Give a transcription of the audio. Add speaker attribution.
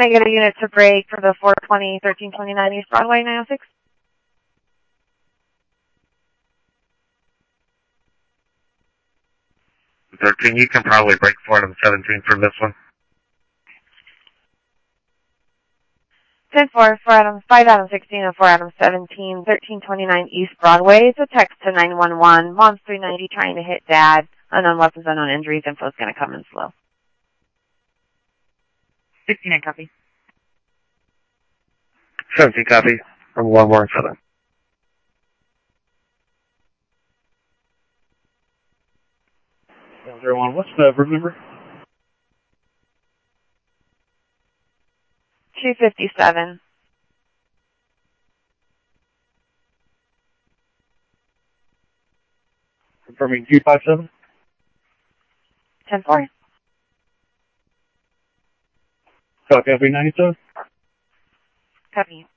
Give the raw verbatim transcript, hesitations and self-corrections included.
Speaker 1: Can I get a unit to break for the four twenty, thirteen twenty-nine East Broadway, nine oh six?
Speaker 2: thirteen, you can probably break for Adam seventeen for this one.
Speaker 1: ten four, four Adam, five Adam sixteen and four Adam seventeen, thirteen twenty-nine East Broadway. It's a text to nine one one. Mom's three ninety trying to hit Dad. Unknown weapons, unknown injuries. Info's going to come in slow.
Speaker 3: sixteen-nine copy.
Speaker 2: seventeen copy from one more seven. zero one, what's the room number?
Speaker 1: two fifty-seven.
Speaker 2: Confirming two five seven.
Speaker 1: ten four.
Speaker 2: Copy, F B ninety-seven.
Speaker 1: Copy.